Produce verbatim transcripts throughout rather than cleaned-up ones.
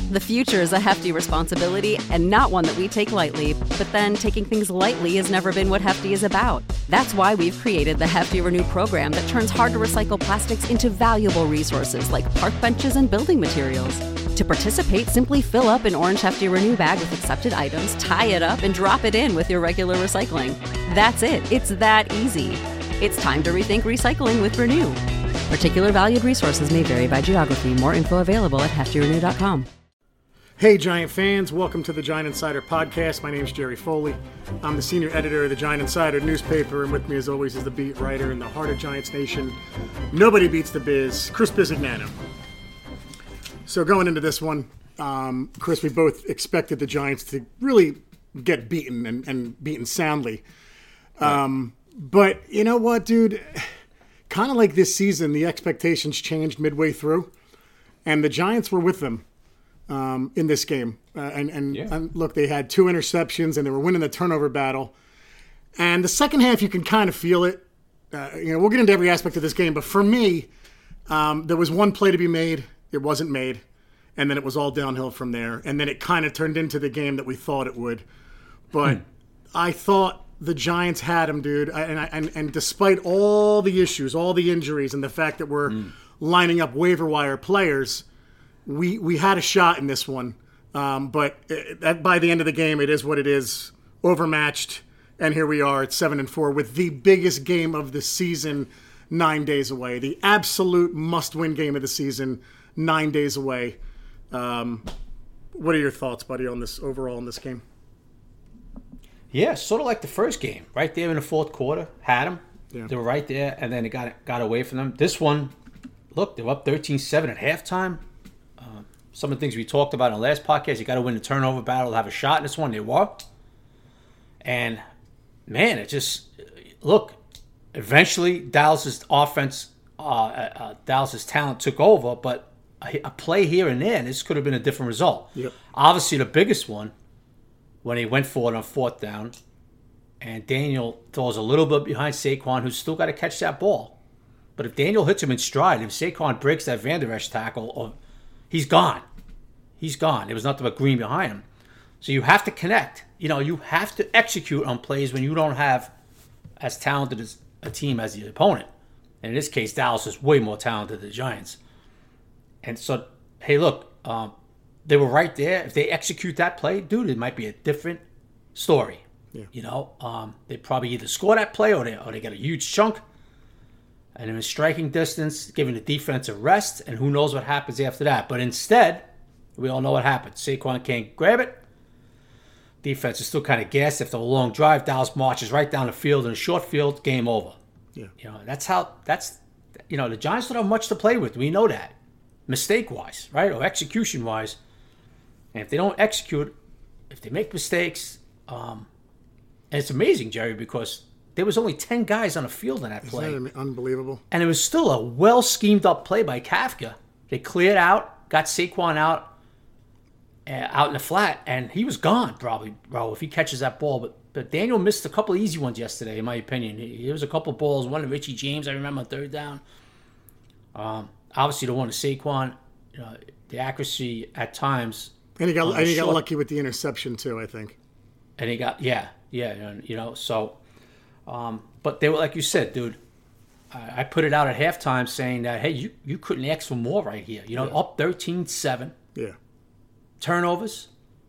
The future is a hefty responsibility and not one that we take lightly, but then taking things lightly has never been what Hefty is about. That's why we've created the Hefty Renew program that turns hard-to-recycle plastics into valuable resources like park benches and building materials. To participate, simply fill up an orange Hefty Renew bag with accepted items, tie it up, and drop it in with your regular recycling. That's it. It's that easy. It's time to rethink recycling with Renew. Particular valued resources may vary by geography. More info available at hefty renew dot com. Hey, Giant fans. Welcome to the Giant Insider Podcast. My name is Jerry Foley. I'm the senior editor of the Giant Insider newspaper, and with me, as always, is the beat writer in the heart of Giants Nation. Nobody beats the biz, Chris Bisignano. So going into this one, um, Chris, we both expected the Giants to really get beaten and, and beaten soundly. Um, but you know what, dude? Kind of like this season, the expectations changed midway through, and the Giants were with them um, in this game. Uh, and and, yeah. and look, they had two interceptions, and they were winning the turnover battle. And the second half, you can kind of feel it. Uh, you know, we'll get into every aspect of this game, but for me, um, there was one play to be made. It wasn't made, and then it was all downhill from there. And then it kind of turned into the game that we thought it would. But hmm. I thought the Giants had him, dude. And, and and despite all the issues, all the injuries, and the fact that we're mm. lining up waiver wire players, we we had a shot in this one. Um, but it, by the end of the game, it is what it is. Overmatched, and here we are at seven and four with the biggest game of the season nine days away. The absolute must-win game of the season nine days away. Um, what are your thoughts, buddy, on this overall in this game? Yeah, sort of like the first game, right there in the fourth quarter, had them. Yeah. They were right there, and then it got got away from them. This one, look, they were up thirteen seven at halftime. Uh, some of the things we talked about in the last podcast, you got to win the turnover battle to have a shot in this one. They were. And, man, it just, look, eventually Dallas's offense, uh, uh, Dallas's talent took over, but a, a play here and there, and this could have been a different result. Yep. Obviously, the biggest one, when he went for it on fourth down, and Daniel throws a little bit behind Saquon, who's still got to catch that ball. But if Daniel hits him in stride, if Saquon breaks that Van Der Esch tackle, or he's gone. He's gone. There was nothing but green behind him. So you have to connect. You know, you have to execute on plays when you don't have as talented as a team as the opponent. And in this case, Dallas is way more talented than the Giants. And so, hey, look, um, they were right there. If they execute that play, dude, it might be a different story. Yeah. You know, um, they probably either score that play or they or they get a huge chunk. And in striking distance, giving the defense a rest, and who knows what happens after that. But instead, we all know what happened. Saquon can't grab it. Defense is still kind of gassed after a long drive. Dallas marches right down the field in a short field, game over. Yeah. You know, that's how, that's, you know, the Giants don't have much to play with. We know that. Mistake-wise, right? Or execution-wise. And if they don't execute, if they make mistakes, um, and it's amazing, Jerry, because there was only ten guys on the field in that play. Isn't that unbelievable? And it was still a well-schemed-up play by Kafka. They cleared out, got Saquon out, uh, out in the flat, and he was gone probably, bro, if he catches that ball. But but Daniel missed a couple of easy ones yesterday, in my opinion. He, there was a couple of balls, one to Richie James, I remember, on third down. Um, obviously, the one to Saquon, you know, the accuracy at times. And he got uh, and he got short, lucky with the interception too, I think. And he got yeah, yeah, you know. So, um, but they were like you said, dude. I, I put it out at halftime saying that hey, you, you couldn't ask for more right here. You know, yeah. Up thirteen seven. Yeah. Turnovers.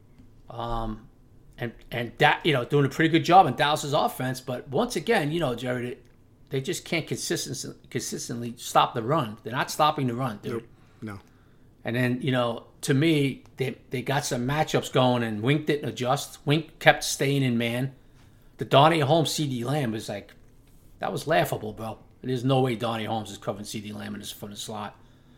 Um, and and that you know doing a pretty good job in Dallas's offense, but once again, you know, Jared, they just can't consistently consistently stop the run. They're not stopping the run, dude. Nope. No. And then, you know, to me, they they got some matchups going, and Wink didn't adjust. Wink kept staying in man. The Donnie Holmes C D Lamb was like, that was laughable, bro. There's no way Donnie Holmes is covering C D Lamb in his, from the slot.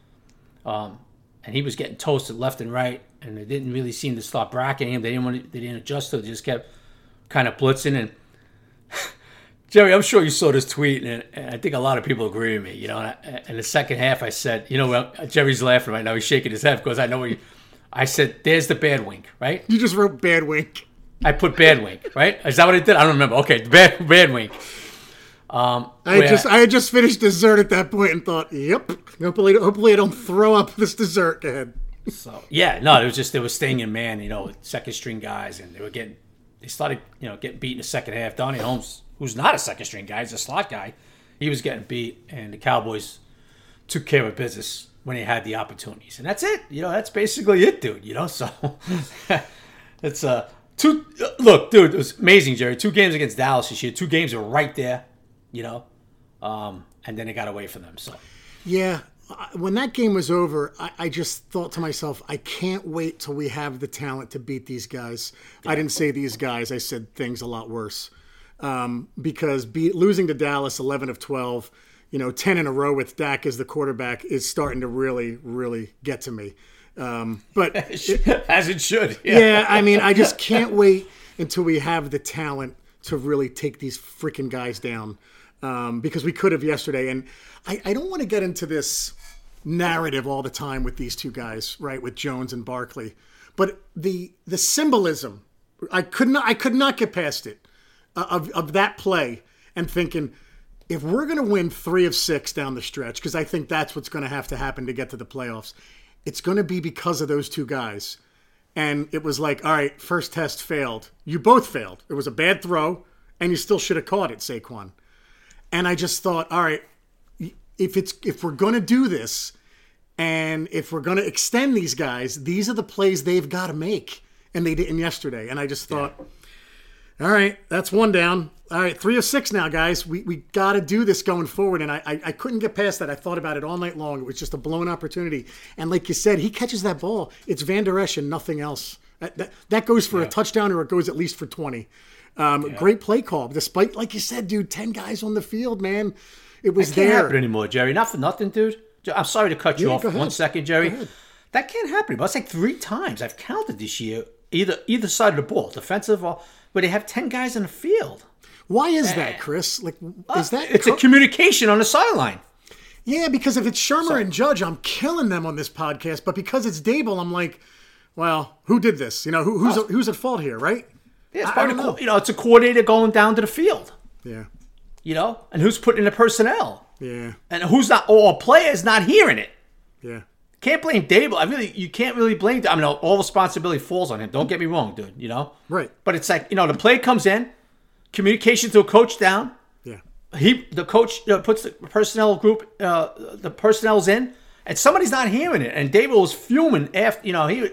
Um, and he was getting toasted left and right, and they didn't really seem to stop bracketing him. They didn't want to, they didn't adjust to it. They just kept kind of blitzing. And Jerry, I'm sure you saw this tweet, and, and I think a lot of people agree with me. You know, and I, in the second half, I said, you know, well, Jerry's laughing right now. He's shaking his head because I know what you. I said, "There's the bad wink," right? You just wrote bad wink. I put bad wink, right? Is that what I did? I don't remember. Okay, bad bad wink. Um, I had just I had just finished dessert at that point and thought, "Yep, hopefully, hopefully I don't throw up this dessert." Go ahead. So yeah, no, it was just they were staying in man, you know, second string guys, and they were getting they started, you know, getting beat in the second half. Donnie Holmes, who's not a second string guy, he's a slot guy, he was getting beat, and the Cowboys took care of business when they had the opportunities, and that's it. You know, that's basically it, dude. You know, so it's uh two. Look, dude, it was amazing, Jerry. Two games against Dallas this year. Two games were right there. You know, um, and then it got away from them. So yeah. When that game was over, I, I just thought to myself, I can't wait till we have the talent to beat these guys. Yeah. I didn't say these guys. I said things a lot worse. Um, because be, losing to Dallas eleven of twelve, you know, ten in a row with Dak as the quarterback is starting to really, really get to me. Um, but it, As it should. Yeah. yeah, I mean, I just can't wait until we have the talent to really take these freaking guys down. Um, because we could have yesterday. And I, I don't want to get into this narrative all the time with these two guys, right, with Jones and Barkley. But the the symbolism, I could not I could not get past it, uh, of, of that play and thinking, if we're going to win three of six down the stretch, because I think that's what's going to have to happen to get to the playoffs, it's going to be because of those two guys. And it was like, all right, first test failed. You both failed. It was a bad throw, and you still should have caught it, Saquon. And I just thought, all right, if it's if we're going to do this and if we're going to extend these guys, these are the plays they've got to make. And they didn't yesterday. And I just thought, yeah. all right, that's one down. All right, three of six now, guys. We we got to do this going forward. And I, I I couldn't get past that. I thought about it all night long. It was just a blown opportunity. And like you said, he catches that ball. It's Van Der Esch and nothing else. That, that, that goes for yeah. a touchdown, or it goes at least for twenty. Um, yeah. Great play call. Despite, like you said, dude, ten guys on the field, man. It was that can't there. happen anymore, Jerry. Not for nothing, dude. I'm sorry to cut you yeah, off one second, Jerry. That can't happen. But it's like three times I've counted this year, either either side of the ball, defensive or where they have ten guys in the field. Why is uh, that, Chris? Like, is that it's co- a communication on the sideline? Yeah, because if it's Shermer so, and Judge, I'm killing them on this podcast. But because it's Dable, I'm like, well, who did this? You know, who, who's oh. who's at fault here, right? Yeah, it's I, I don't know. You know, it's a coordinator going down to the field. Yeah. You know, and who's putting in the personnel? Yeah. And who's not, or a player's not hearing it. Yeah. Can't blame Dable. I really, you can't really blame. I mean, all responsibility falls on him. Don't get me wrong, dude. You know. Right. But it's like, you know, the play comes in, communication to a coach down. Yeah. He, the coach you know, puts the personnel group, uh, the personnel's in, and somebody's not hearing it. And Dable was fuming after. You know, he.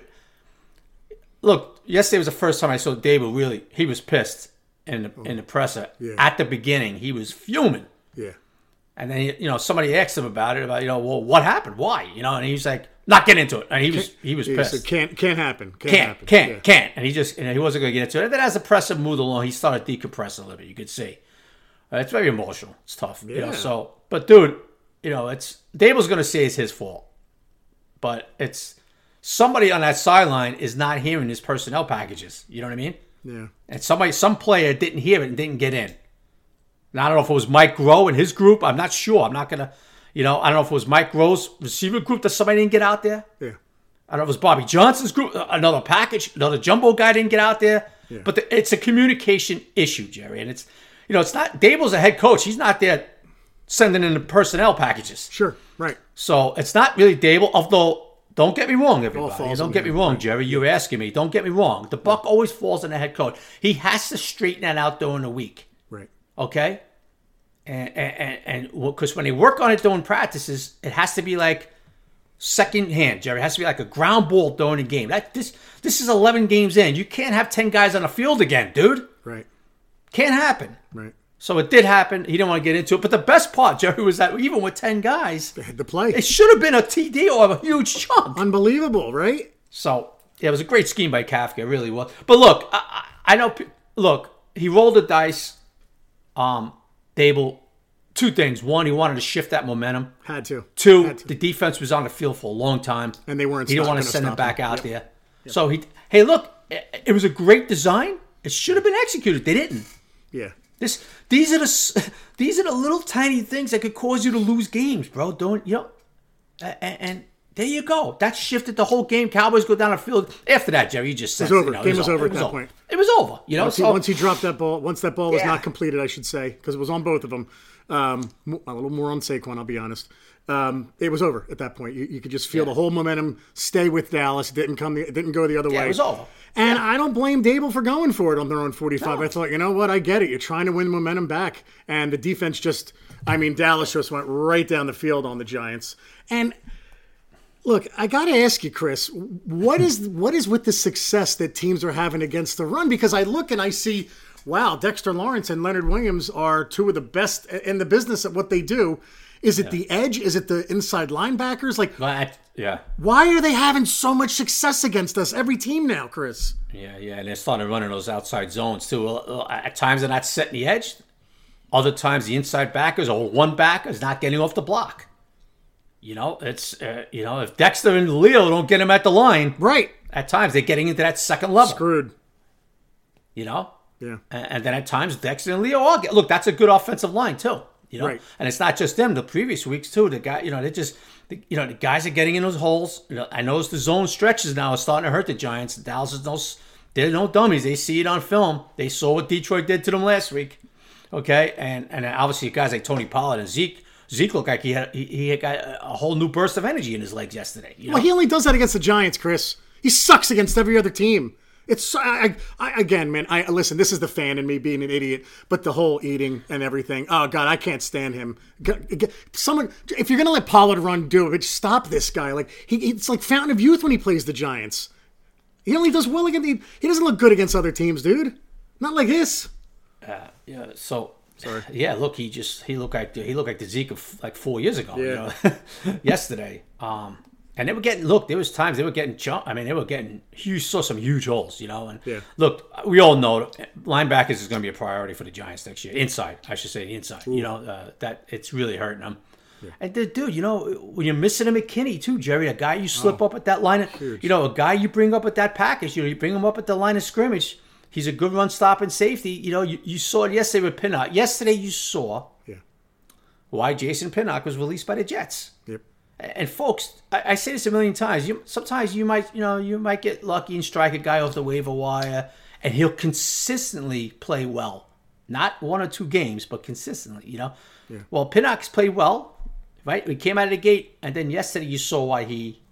Look, yesterday was the first time I saw Dable really. He was pissed in the, oh. in the presser. Yeah. At the beginning, he was fuming. Yeah. And then, you know, somebody asked him about it, about, you know, well, what happened? Why? You know, and he's like, not get into it. And he was can't, he was pissed. Said, can't can't happen. Can't can't, happen. Can't, yeah. can't. And he just, and he wasn't going to get into it. And then as the presser moved along, he started decompressing a little bit. You could see. Uh, it's very emotional. It's tough. Yeah. You know, so, but dude, you know, it's, Dable's going to say it's his fault. But it's, somebody on that sideline is not hearing his personnel packages. You know what I mean? Yeah. And somebody, some player didn't hear it and didn't get in. Now, I don't know if it was Mike Groh and his group. I'm not sure. I'm not going to, you know, I don't know if it was Mike Groh's receiver group that somebody didn't get out there. Yeah. I don't know if it was Bobby Johnson's group, another package, another jumbo guy didn't get out there. Yeah. But the, it's a communication issue, Jerry. And it's, you know, it's not, Dable's a head coach. He's not there sending in the personnel packages. Sure, right. So it's not really Dable, although, don't get me wrong, everybody. Don't get me wrong, Jerry. You're asking me. Don't get me wrong. The buck always falls on the head coach. He has to straighten that out during the week. Right. Okay? And and and because when they work on it during practices, it has to be like second hand, Jerry. It has to be like a ground ball during the game. That this this is eleven games in. You can't have ten guys on the field again, dude. Right. Can't happen. Right. So it did happen. He didn't want to get into it. But the best part, Jerry, was that even with ten guys, they had to play. It should have been a T D or a huge chunk. Unbelievable, right? So yeah, it was a great scheme by Kafka. It really was. But look, I, I know. Look, he rolled the dice. Um. Dable, two things. One, he wanted to shift that momentum. Had to. Two, Had to. The defense was on the field for a long time. And they weren't He didn't want to gonna send them back them. out Yep. there. Yep. So, he, hey, look, it, it was a great design. It should have been executed. They didn't. Yeah. This, These are the these are the little tiny things that could cause you to lose games, bro. Don't, you know, and, and there you go. That shifted the whole game. Cowboys go down the field. After that, Jerry, you just said it was over. You know, Game it was, was over at that over. point. It was over. You know, once, so, he, once he dropped that ball, once that ball was yeah. not completed, I should say, because it was on both of them. Um, a little more on Saquon, I'll be honest. Um, it was over at that point. You, you could just feel Yeah. the whole momentum stay with Dallas. It didn't come. The, it didn't go the other Yeah, way. it was over. And I don't blame Dable for going for it on their own forty-five. No. I thought, you know what? I get it. You're trying to win momentum back, and the defense just. I mean, Dallas just went right down the field on the Giants. And look, I got to ask you, Chris, what is what is with the success that teams are having against the run? Because I look and I see, wow, Dexter Lawrence and Leonard Williams are two of the best in the business at what they do. Is it yeah. the edge? Is it the inside linebackers? Like, well, I, yeah. Why are they having so much success against us? Every team now, Chris. Yeah, yeah, and they're starting to run in those outside zones too. At times they're not setting the edge. Other times the inside backers or one backer is not getting off the block. You know, it's uh, you know if Dexter and Leo don't get him at the line, right? At times they're getting into that second level. Screwed. You know. Yeah. And, and then at times Dexter and Leo all get. Look, that's a good offensive line too. You know, right. And it's not just them. The previous weeks too, the guy, you know, they just, the, you know, the guys are getting in those holes. You know, I noticed the zone stretches now are starting to hurt the Giants. Dallas is no, they're no dummies. They see it on film. They saw what Detroit did to them last week. Okay, and and obviously guys like Tony Pollard and Zeke, Zeke looked like he had he, he got a whole new burst of energy in his legs yesterday. You know? Well, he only does that against the Giants, Chris. He sucks against every other team. It's I, I, again, man. I listen. This is the fan in me being an idiot, but the whole eating and everything. Oh God, I can't stand him. Someone, if you're gonna let Pollard run, do it. Just stop this guy. Like he, it's like Fountain of Youth when he plays the Giants. He only does well against. He, he doesn't look good against other teams, dude. Not like this. Uh, yeah. So. Sorry. Yeah. Look, he just he looked like he looked like the Zeke of like four years ago. Yeah. You know, yesterday. Um. And they were getting, look, there was times they were getting jump. I mean, they were getting, you saw some huge holes, you know. And yeah. Look, we all know linebackers is going to be a priority for the Giants next year. Inside, I should say, inside. Ooh. You know, uh, that it's really hurting them. Yeah. And dude, you know, when you're missing a McKinney too, Jerry, a guy you slip oh, up at that line, of, you know, a guy you bring up at that package, you know, you bring him up at the line of scrimmage. He's a good run stopping safety. You know, you, you saw it yesterday with Pinnock. Yesterday you saw yeah. why Jason Pinnock was released by the Jets. Yep. And folks, I, I say this a million times. You, sometimes you might, you know, you might get lucky and strike a guy off the waiver wire, and he'll consistently play well. Not one or two games, but consistently. You know. Yeah. Well, Pinnock's played well, right? We came out of the gate, and then yesterday you saw why he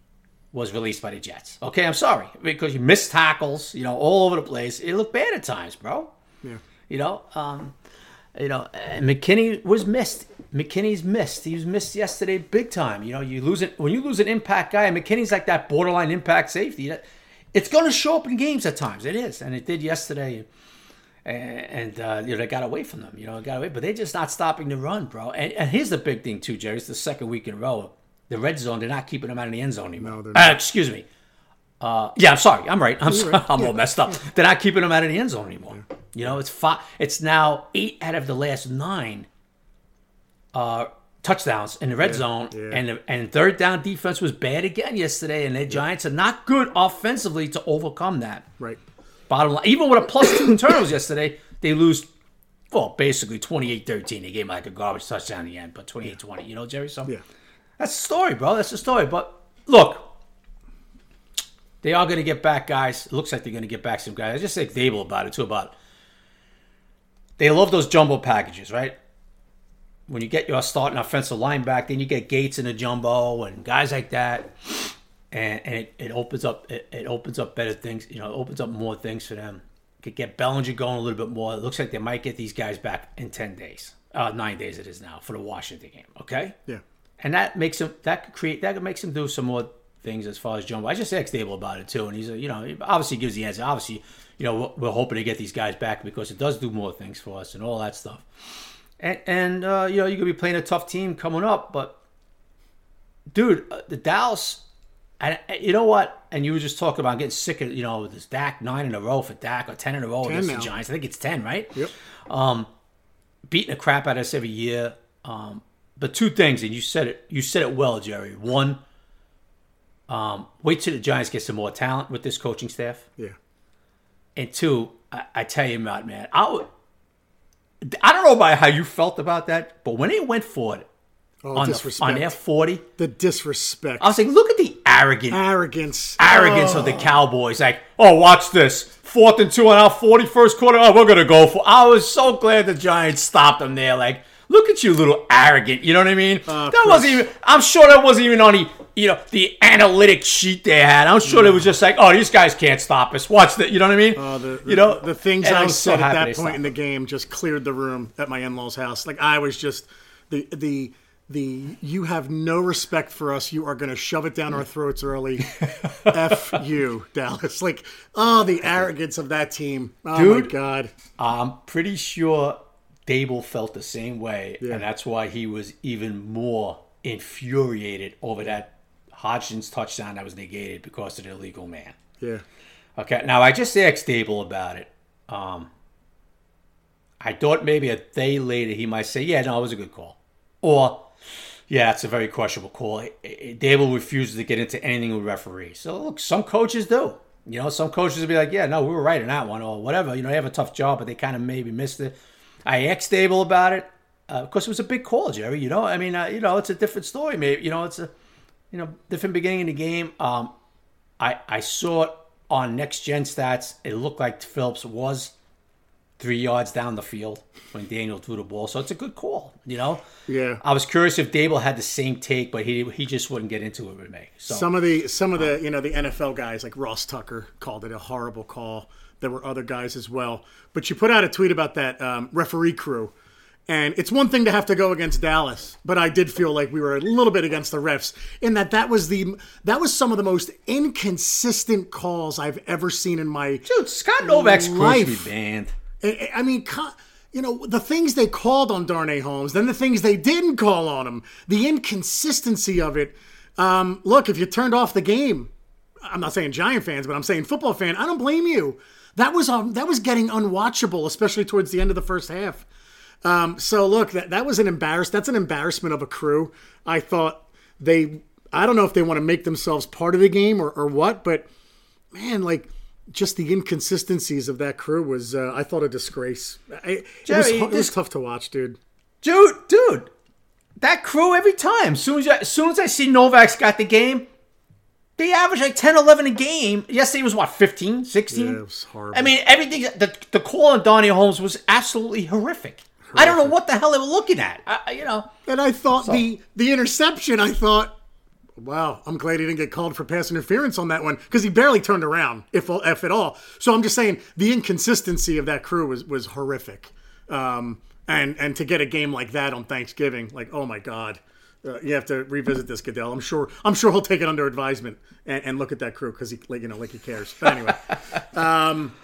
was released by the Jets. Okay, I'm sorry because you missed tackles, you know, all over the place. It looked bad at times, bro. Yeah. You know. Um, You know, and McKinney was missed. McKinney's missed. He was missed yesterday big time. You know, you lose it when you lose an impact guy. McKinney's like that borderline impact safety. It's going to show up in games at times. It is, and it did yesterday. And, and uh, you know, they got away from them. You know, got away, but they're just not stopping the run, bro. And, and here's the big thing too, Jerry. It's the second week in a row. The red zone. They're not keeping them out of the end zone anymore. No, they're not. Uh, excuse me. Uh, yeah, I'm sorry. I'm right. I'm sorry. Right. I'm yeah. all messed up. They're not keeping them out of the end zone anymore. Yeah. You know, it's five. It's now eight out of the last nine uh, touchdowns in the red yeah. zone, Yeah. and the, and third down defense was bad again yesterday. And the Giants are not good offensively to overcome that. Right. Bottom line, even with a plus two in turnovers yesterday, they lose. Well, basically twenty-eight thirteen. They gave like a garbage touchdown in the end, but twenty-eight twenty. You know, Jerry. So yeah. that's the story, bro. That's the story. But look. They are going to get back guys. It looks like they're going to get back some guys. I just say Dable about it, too, about they love those jumbo packages, right? When you get your starting offensive line back, then you get Gates in the jumbo and guys like that. And, and it, it opens up it, it opens up better things. You know, it opens up more things for them. Could get Bellinger going a little bit more. It looks like they might get these guys back in ten days. Uh, nine days it is now for the Washington game, okay? Yeah. And that makes them, that could create, that makes them do some more things as far as jumbo. I just asked Dable about it too, and he's a, you know, he obviously gives the answer. Obviously, you know, we're, we're hoping to get these guys back because it does do more things for us and all that stuff. And and uh, you know, you're gonna be playing a tough team coming up, but dude, uh, the Dallas, and you know what? And you were just talking about getting sick of, you know, this Dak nine in a row for Dak or ten in a row against the Giants. I think it's ten, right? Yep. Um, beating the crap out of us every year. Um, but two things, and you said it. You said it well, Jerry. One. Um, wait till the Giants get some more talent with this coaching staff. Yeah. And two, I, I tell you about, man, I, would, I don't know about how you felt about that, but when they went for it oh, on, the, on their forty, the disrespect. I was like, look at the arrogant, arrogance, arrogance oh. of the Cowboys. Like, oh, watch this, fourth and two on our forty first quarter. Oh, we're gonna go for. I was so glad the Giants stopped them there. Like, Look at you, little arrogant. You know what I mean? Uh, that wasn't even. I'm sure that wasn't even on the, you know, the analytic sheet they had. I'm sure it was just like, oh, these guys can't stop us. Watch that. You know what I mean? Uh, the, the, you know, the things and I was so said at happy that they point in the stopped. game just cleared the room at my in-laws' house. Like I was just the the the you have no respect for us. You are going to shove it down our throats early. F you, Dallas. Like oh, the arrogance of that team. Oh Dude, my god. I'm pretty sure Dable felt the same way, Yeah. and that's why he was even more infuriated over that Hodgins touchdown that was negated because of the illegal man. Yeah. Okay, now I just asked Dable about it. Um, I thought maybe a day later he might say, yeah, no, it was a good call. Or, yeah, it's a very questionable call. Dable refuses to get into anything with referees. So, look, some coaches do. You know, some coaches will be like, yeah, no, we were right in that one or whatever. You know, they have a tough job, but they kind of maybe missed it. I asked Dable about it. Uh, of course, it was a big call, Jerry. You know, I mean, uh, you know, it's a different story. Maybe, you know, it's a, you know, different beginning of the game. Um, I I saw it on Next Gen Stats. It looked like Phillips was three yards down the field when Daniel threw the ball. So it's a good call, you know? Yeah. I was curious if Dable had the same take, but he he just wouldn't get into it with me. So Some of the some of the you know the N F L guys like Ross Tucker called it a horrible call. There were other guys as well. But you put out a tweet about that um, referee crew. And it's one thing to have to go against Dallas, but I did feel like we were a little bit against the refs in that that was the that was some of the most inconsistent calls I've ever seen in my dude, Scott Novak's life. supposed to be banned. I, I mean, you know, the things they called on Darnay Holmes, then the things they didn't call on him, the inconsistency of it. Um, look, if you turned off the game, I'm not saying Giant fans, but I'm saying football fan, I don't blame you. That was um, that was getting unwatchable, especially towards the end of the first half. Um, so look, that that was an embarrass. That's an embarrassment of a crew. I thought they, I don't know if they want to make themselves part of the game or, or what, but man, like just the inconsistencies of that crew was, uh, I thought a disgrace. I, it, Jerry, was, it was this- tough to watch, dude. Dude, dude, that crew every time. As soon as, I, as soon as I see Novak's got the game, they average like ten, eleven a game. Yesterday was what, fifteen, sixteen? Yeah, it was horrible. I mean, everything, the, the call on Donnie Holmes was absolutely horrific. horrific. I don't know what the hell they were looking at. I, you know. And I thought So- the the interception, I thought, wow, I'm glad he didn't get called for pass interference on that one because he barely turned around, if if at all. So I'm just saying the inconsistency of that crew was was horrific. Um, and and to get a game like that on Thanksgiving, like oh my God, uh, you have to revisit this, Goodell. I'm sure I'm sure he'll take it under advisement and, and look at that crew because he like you know like he cares. But anyway. um,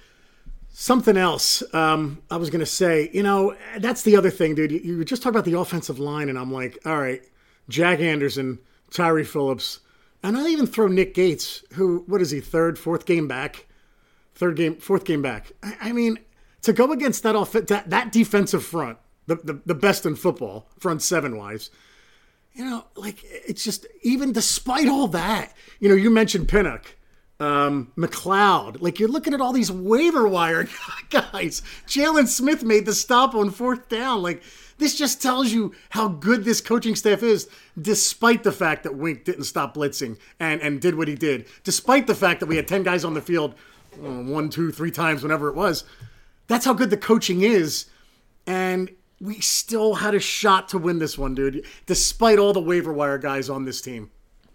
Something else um, I was going to say, you know, that's the other thing, dude. You, you just talk about the offensive line, and I'm like, all right, Jack Anderson, Tyree Phillips, and I'll even throw Nick Gates, who, what is he, third, fourth game back? Third game, fourth game back. I, I mean, to go against that, off, that that defensive front, the, the, the best in football, front seven-wise, you know, like, it's just, even despite all that, you know, you mentioned Pinnock. Um, McLeod, like you're looking at all these waiver wire guys. Jalen Smith made the stop on fourth down. Like this just tells you how good this coaching staff is, despite the fact that Wink didn't stop blitzing and, and did what he did. Despite the fact that we had ten guys on the field, uh, one, two, three times, whenever it was. That's how good the coaching is. And we still had a shot to win this one, dude, despite all the waiver wire guys on this team.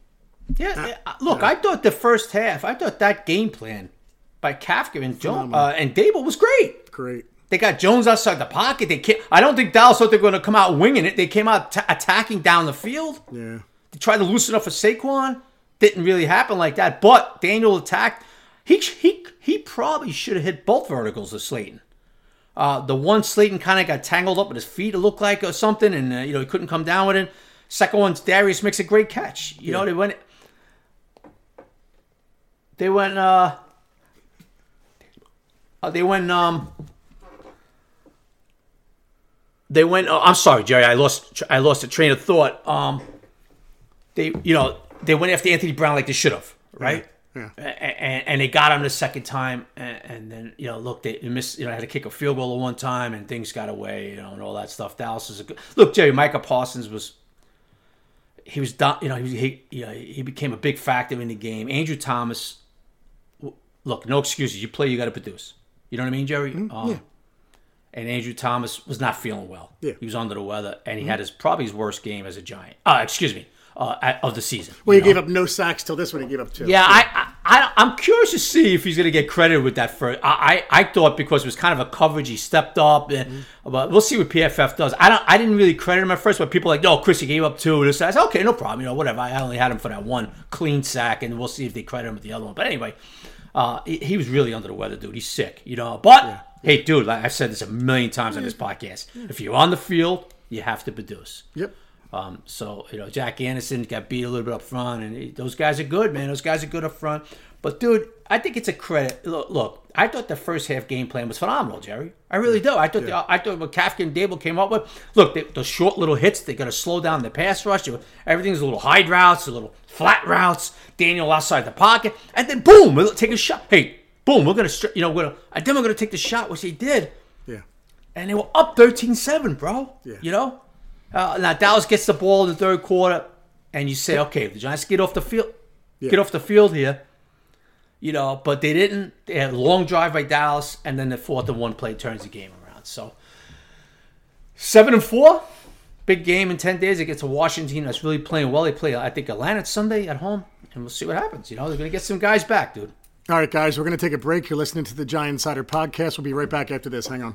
Yeah, uh, look, I thought the first half, I thought that game plan by Kafka and Jones uh, and Dable was great. Great. They got Jones outside the pocket. They can't, I don't think Dallas thought they were going to come out winging it. They came out t- attacking down the field. Yeah. They tried to loosen up for Saquon. Didn't really happen like that. But Daniel attacked. He he he probably should have hit both verticals of Slayton. Uh, the one Slayton kind of got tangled up with his feet, it looked like, or something, and uh, you know he couldn't come down with it. Second one, Darius makes a great catch. You yeah. know they went. They went, uh, they went, um, they went, oh, I'm sorry, Jerry, I lost, I lost a train of thought. Um, they, you know, they went after Anthony Brown like they should have, right? Yeah. yeah. And, and they got him the second time, and, and then, you know, look, they missed, you know, had to kick a field goal at one time, and things got away, you know, and all that stuff. Dallas is a good, look, Jerry, Micah Parsons was, he was, you know, he, he, you know, he became a big factor in the game. Andrew Thomas, look, no excuses. You play, you got to produce. You know what I mean, Jerry? Mm-hmm. Um, yeah. and Andrew Thomas was not feeling well. Yeah. He was under the weather, and he mm-hmm. had his probably his worst game as a Giant. Uh, excuse me, uh, of the season. Well, he know? gave up no sacks till this one. He gave up two. Yeah, I, I, I, I'm curious to see if he's going to get credited with that. For I, I, I thought because it was kind of a coverage, he stepped up, and mm-hmm. but we'll see what P F F does. I don't, I didn't really credit him at first, but people are like, no, Chris, he gave up two. This, I said, okay, no problem. You know, whatever. I only had him for that one clean sack, and we'll see if they credit him with the other one. But anyway, uh, he, he was really under the weather, dude. He's sick, you know. But yeah. hey, dude, like I've said this a million times on this podcast. If you're on the field, you have to produce. Yep. Um, so, you know, Jack Anderson got beat a little bit up front, and he, those guys are good, man. Those guys are good up front. But, dude, I think it's a credit. Look, look I thought the first half game plan was phenomenal, Jerry. I really do. I thought yeah. the, I thought what Kafka and Dable came up with. Look, they, those short little hits, they got to slow down the pass rush. Everything's a little hide routes, a little flat routes. Daniel outside the pocket, and then boom, we'll take a shot. Hey, boom, we're gonna, you know, we're gonna, and then we're gonna take the shot, which they did. Yeah. And they were up thirteen seven, bro. Yeah. You know. Uh, now Dallas gets the ball in the third quarter, and you say, okay, the Giants get off the field, yeah. get off the field here, you know. But they didn't. They had a long drive by Dallas, and then the fourth and one play turns the game around. So seven and four, big game in ten days against a Washington team that's really playing well. They play, I think, Atlanta Sunday at home, and we'll see what happens. You know, they're gonna get some guys back, dude. All right, guys, we're gonna take a break. You're listening to the Giant Insider Podcast. We'll be right back after this. Hang on.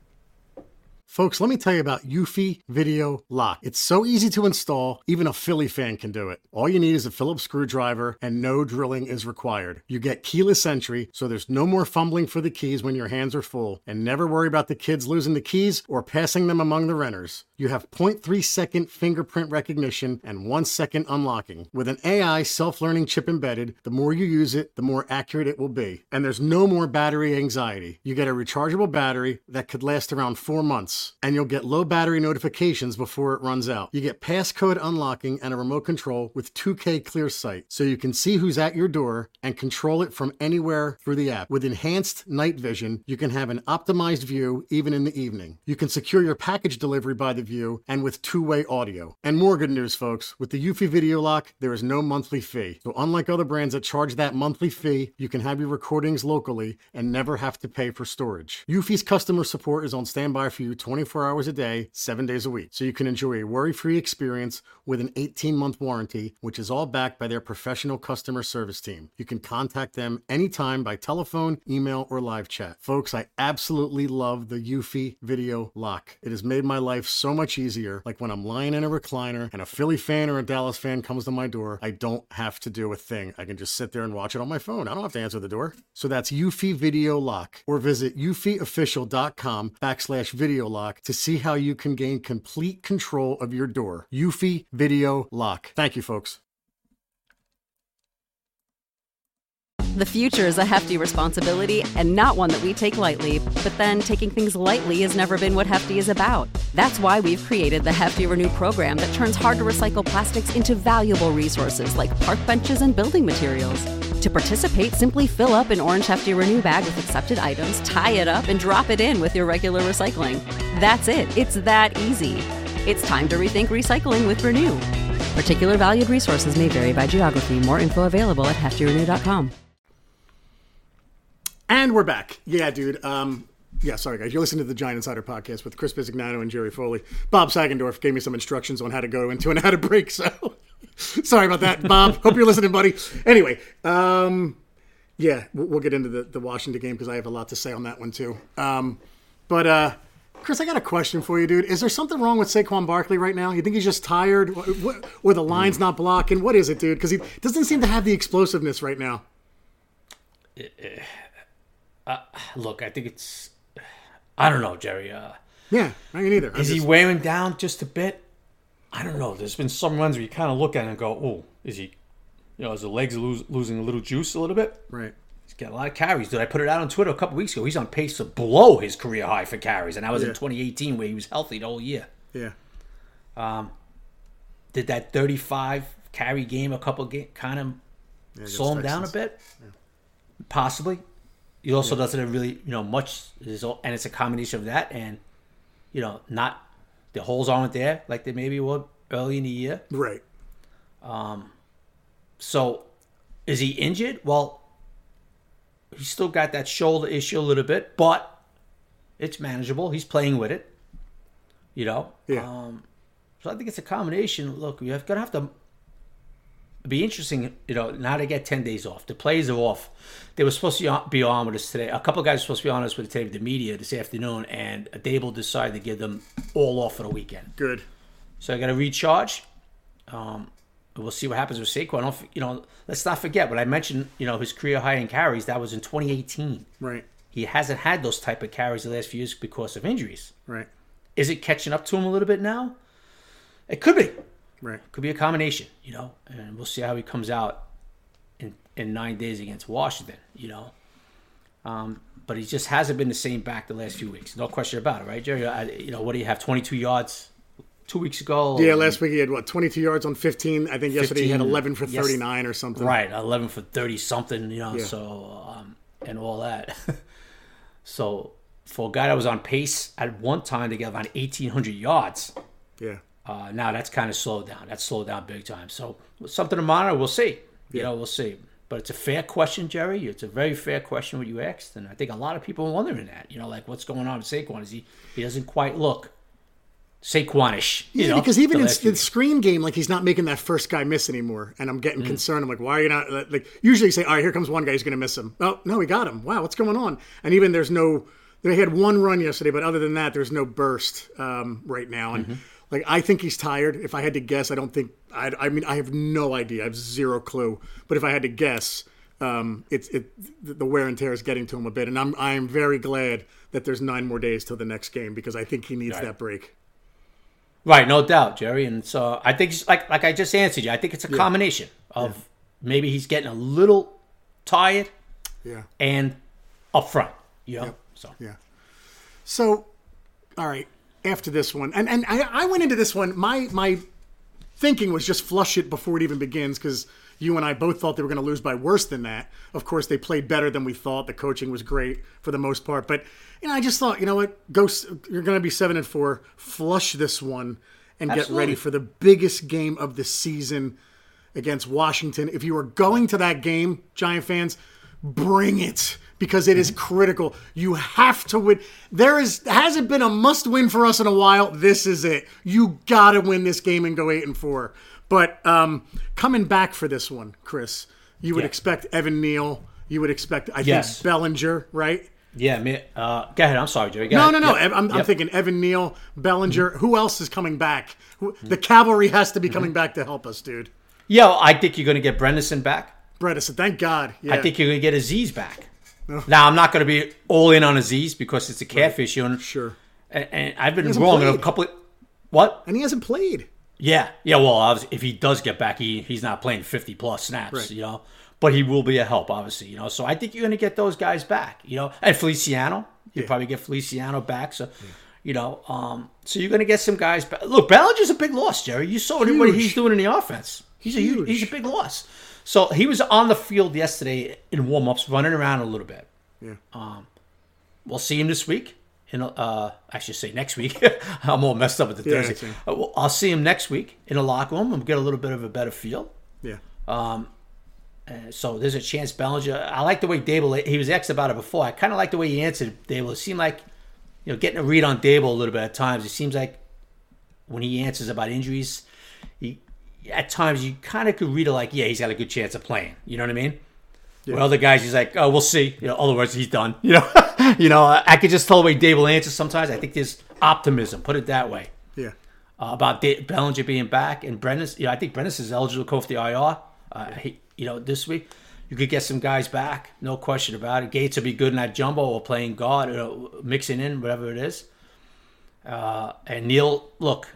Folks, let me tell you about Eufy Video Lock. It's so easy to install, even a Philly fan can do it. All you need is a Phillips screwdriver, and no drilling is required. You get keyless entry, so there's no more fumbling for the keys when your hands are full, and never worry about the kids losing the keys or passing them among the renters. You have zero point three second fingerprint recognition and one second unlocking. With an A I self-learning chip embedded, the more you use it, the more accurate it will be. And there's no more battery anxiety. You get a rechargeable battery that could last around four months. And you'll get low battery notifications before it runs out. You get passcode unlocking and a remote control with two K clear sight, so you can see who's at your door and control it from anywhere through the app. With enhanced night vision, you can have an optimized view even in the evening. You can secure your package delivery by the view and with two-way audio. And more good news, folks. With the Eufy Video Lock, there is no monthly fee. So unlike other brands that charge that monthly fee, you can have your recordings locally and never have to pay for storage. Eufy's customer support is on standby for you twenty-four hours a day, seven days a week. So you can enjoy a worry-free experience with an eighteen-month warranty, which is all backed by their professional customer service team. You can contact them anytime by telephone, email, or live chat. Folks, I absolutely love the Eufy Video Lock. It has made my life so much easier. Like when I'm lying in a recliner and a Philly fan or a Dallas fan comes to my door, I don't have to do a thing. I can just sit there and watch it on my phone. I don't have to answer the door. So that's Eufy Video Lock. Or visit eufyofficial.com backslash video lock to see how you can gain complete control of your door. Eufy Video Lock. Thank you, folks. The future is a hefty responsibility and not one that we take lightly. But then taking things lightly has never been what Hefty is about. That's why we've created the Hefty Renew program that turns hard to recycle plastics into valuable resources like park benches and building materials. To participate, simply fill up an orange Hefty Renew bag with accepted items, tie it up, and drop it in with your regular recycling. That's it. It's that easy. It's time to rethink recycling with Renew. Particular valued resources may vary by geography. More info available at hefty renew dot com. And we're back. Yeah, dude. Um, yeah, sorry, guys. You're listening to the Giant Insider Podcast with Chris Bisignano and Jerry Foley. Bob Sagendorf gave me some instructions on how to go into and how to break, so sorry about that, Bob. Hope you're listening, buddy. Anyway, um, yeah, we'll get into the, the Washington game because I have a lot to say on that one, too. Um, but, uh, Chris, I got a question for you, dude. Is there something wrong with Saquon Barkley right now? You think he's just tired? Or, or the line's not blocking? What is it, dude? Because he doesn't seem to have the explosiveness right now. Uh, look, I think it's... I don't know, Jerry. Uh, yeah, I mean, either. Is just, he wearing down just a bit? I don't know. There's been some runs where you kind of look at it and go, oh, is he... You know, is the legs lose, losing a little juice a little bit? Right. He's got a lot of carries. Did I put it out on Twitter a couple weeks ago? He's on pace to blow his career high for carries, and that was yeah. in twenty eighteen where he was healthy the whole year. Yeah. Um, did that thirty-five carry game a couple game kind of yeah, slow him down a bit? Yeah. Possibly. He also yeah. doesn't have really, you know, much, and it's a combination of that and, you know, not the holes aren't there like they maybe were early in the year. Right. Um. So, is he injured? Well, he's still got that shoulder issue a little bit, but It's manageable. He's playing with it. You know? Yeah. Um, so I think it's a combination. Look, you're going to have to be interesting, you know, now they get ten days off. The players are off. They were supposed to be on with us today. A couple of guys were supposed to be on us with today, the media this afternoon, and Dable decided to give them all off for the weekend. Good. So I got to recharge. Um, we'll see what happens with Saquon. Don't, you know, let's not forget what I mentioned. You know, his career high in carries, that was in twenty eighteen. Right. He hasn't had those type of carries the last few years because of injuries. Right. Is it catching up to him a little bit now? It could be. Right. Could be a combination, you know, and we'll see how he comes out in, in nine days against Washington, you know. Um, but he just hasn't been the same back the last few weeks. No question about it, right, Jerry? I, you know, what do you have, twenty-two yards two weeks ago? Yeah, last week he had, what, twenty-two yards on fifteen? I think yesterday he had eleven for thirty-nine yes, or something. Right, eleven for thirty-something, you know, yeah. so, um, and all that. So, for a guy that was on pace at one time to get around eighteen hundred yards. Yeah. Uh, now that's kind of slowed down. That's slowed down big time. So something to monitor. We'll see. You yeah. know, we'll see. But it's a fair question, Jerry. It's a very fair question what you asked, and I think a lot of people are wondering that. You know, like what's going on with Saquon? Is he he doesn't quite look Saquonish? You yeah, know, because even in the the screen game, like he's not making that first guy miss anymore, and I'm getting Mm. concerned. I'm like, why are you not? Like usually you say, all right, here comes one guy, he's going to miss him. Oh no, he got him. Wow, what's going on? And even there's no. They had one run yesterday, but other than that, there's no burst um, right now. And mm-hmm. like, I think he's tired. If I had to guess, I don't think. I, I mean, I have no idea. I have zero clue. But if I had to guess, um, it's it the wear and tear is getting to him a bit. And I'm I am very glad that there's nine more days till the next game because I think he needs right. that break. Right, no doubt, Jerry. And so I think, like like I just answered you, I think it's a yeah. combination of yeah. maybe he's getting a little tired, yeah, and up front, you know. Yep. So yeah. So, all right. After this one, and and I, I went into this one. My my thinking was just flush it before it even begins because you and I both thought they were going to lose by worse than that. Of course, they played better than we thought. The coaching was great for the most part, but you know, I just thought, you know what, go. You're going to be seven and four. Flush this one and Absolutely. Get ready for the biggest game of the season against Washington. If you are going to that game, Giant fans, bring it. Because it is critical. You have to win. There is hasn't been a must win for us in a while. This is it. You gotta win this game and go eight and four. But um, coming back for this one, Chris, you would yeah. expect Evan Neal. You would expect I yes. think Bellinger, right? Yeah, me, uh, go ahead. I'm sorry, Jerry. Go no, ahead. no, no, Yep. I'm, I'm yep. thinking Evan Neal, Bellinger. Mm-hmm. Who else is coming back? The cavalry has to be coming mm-hmm. back to help us, dude. Yeah, I think you're going to get Bredesen back. Bredesen, thank God. Yeah. I think you're going to get Aziz back. No. Now, I'm not going to be calf in on Aziz because it's a calf right. issue. And, sure. And, and I've been wrong in a couple of... What? And he hasn't played. Yeah. Yeah, well, if he does get back, he he's not playing fifty-plus snaps, right. you know. But he will be a help, obviously, you know. So I think you're going to get those guys back, you know. And Feliciano. You'll yeah. probably get Feliciano back. So, yeah. you know, um, so you're going to get some guys back. Look, Bellinger's a big loss, Jerry. You saw huge. What he's doing in the offense. He's a huge. He's a big loss. So he was on the field yesterday in warm-ups, running around a little bit. Yeah. Um, we'll see him this week. In uh, I should say next week. I'm all messed up with the yeah, Thursday. I'll see him next week in the locker room and get a little bit of a better feel. Yeah. Um, uh, so there's a chance Bellinger. I like the way Dable. He was asked about it before. I kind of like the way he answered Dable. It seemed like, you know, getting a read on Dable a little bit at times. It seems like when he answers about injuries, he. At times, you kind of could read it like, yeah, he's got a good chance of playing. You know what I mean? Yeah. With other guys, he's like, oh, we'll see. You know, other words, he's done. You know, you know. I could just tell the way Dable answers sometimes. I think there's optimism. Put it that way. Yeah. Uh, about D- Bellinger being back and Brennan. You know, I think Brennan is eligible to go for the I R. Uh, yeah. he, you know, this week you could get some guys back, no question about it. Gates will be good in that jumbo or playing guard, you know, mixing in whatever it is. Uh, and Neal, look.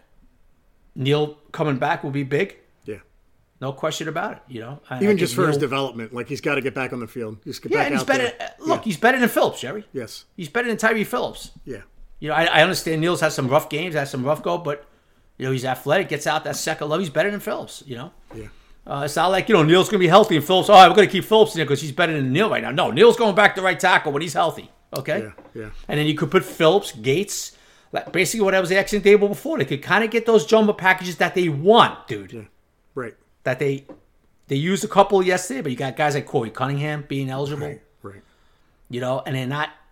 Neal coming back will be big. Yeah. No question about it, you know. Even I just for Neal, his development. Like, he's got to get back on the field. Just get yeah, back and he's out better. there. Look, yeah. he's better than Phillips, Jerry. Yes. He's better than Tyree Phillips. Yeah. You know, I, I understand Neal's had some rough games, has some rough go, but, you know, he's athletic, gets out that second love. He's better than Phillips, you know. Yeah. Uh, it's not like, you know, Neal's going to be healthy and Phillips, all right, we're going to keep Phillips in there because he's better than Neal right now. No, Neal's going back to right tackle when he's healthy, okay? Yeah, yeah. And then you could put Phillips, Gates... Like basically what I was asking Dable before. They could kind of get those jumbo packages that they want, dude. Yeah, right. That they they used a couple yesterday, but you got guys like Corey Cunningham being eligible. Right, right. You know, and they're not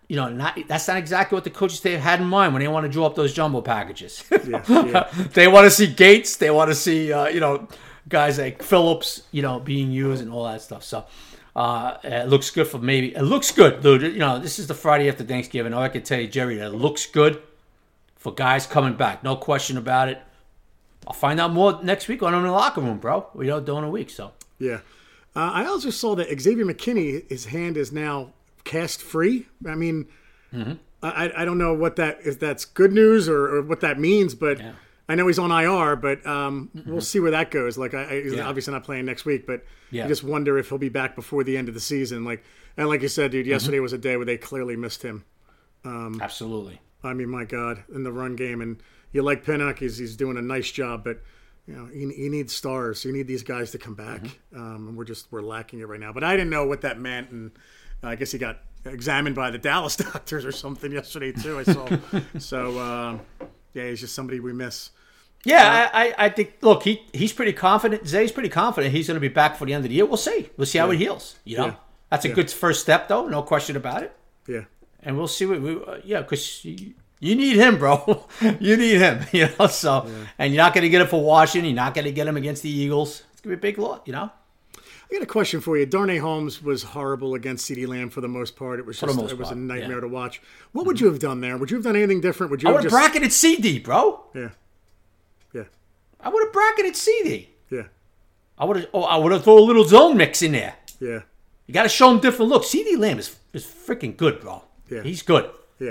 you know, not that's not exactly what the coaches they had in mind when they want to draw up those jumbo packages. Yeah, yeah. They want to see Gates. They want to see, uh, you know, guys like Phillips, you know, being used and all that stuff. So uh, it looks good for maybe. It looks good, dude. You know, this is the Friday after Thanksgiving. All I can tell you, Jerry, that it looks good for guys coming back. No question about it. I'll find out more next week when I'm in the locker room, bro. You know, during a week. So yeah. Uh, I also saw that Xavier McKinney, his hand is now cast free. I mean, mm-hmm. I I don't know what that if that's good news or, or what that means, but yeah. I know he's on I R. But um, mm-hmm. we'll see where that goes. Like, I, I he's yeah. obviously not playing next week, but yeah. I just wonder if he'll be back before the end of the season. Like, and like you said, dude, yesterday mm-hmm. was a day where they clearly missed him. Um, Absolutely. I mean, my God, in the run game, and you like Pinnock, he's he's doing a nice job, but. You know, you, you need stars. You need these guys to come back, mm-hmm. um, and we're just we're lacking it right now. But I didn't know what that meant, and uh, I guess he got examined by the Dallas doctors or something yesterday too. I saw. so uh, yeah, he's just somebody we miss. Yeah, uh, I, I think. Look, he he's pretty confident. Zay's pretty confident he's going to be back for the end of the year. We'll see. We'll see how yeah. he heals. You know, yeah. that's a yeah. good first step, though. No question about it. Yeah, and we'll see what we. Uh, yeah, because. You need him, bro. You need him, you know. So, yeah. and you're not going to get it for Washington. You're not going to get him against the Eagles. It's going to be a big lot, you know. I got a question for you. Darnay Holmes was horrible against CeeDee Lamb for the most part. It was just it was part, a nightmare yeah. to watch. What would you have done there? Would you have done anything different? Would you? I have would have just... bracketed C D, bro. Yeah, yeah. I would have bracketed C D. Yeah. I would have. Oh, I would have thrown a little zone mix in there. Yeah. You got to show him different looks. CeeDee Lamb is is freaking good, bro. Yeah. He's good. Yeah.